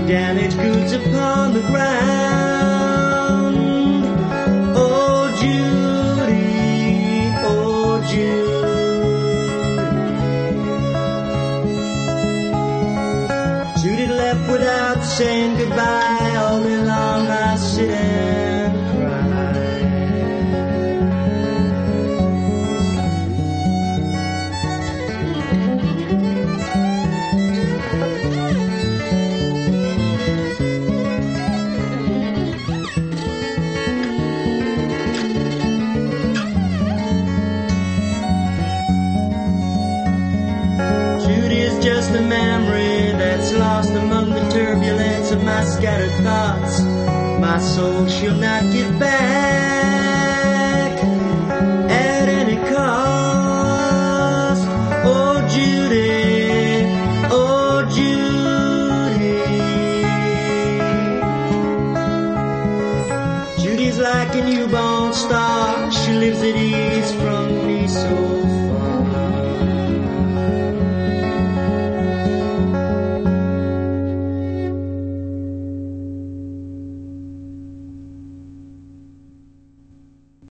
damaged goods upon the ground. Oh Judy, oh Judy. Judy left without saying goodbye. All day long I sit and cry. Judy is just a memory that's lost among the turbulence of my scattered thoughts. My soul she'll not get back at any cost. Oh Judy, oh Judy. Judy's like a newborn star. She lives at ease from me so far.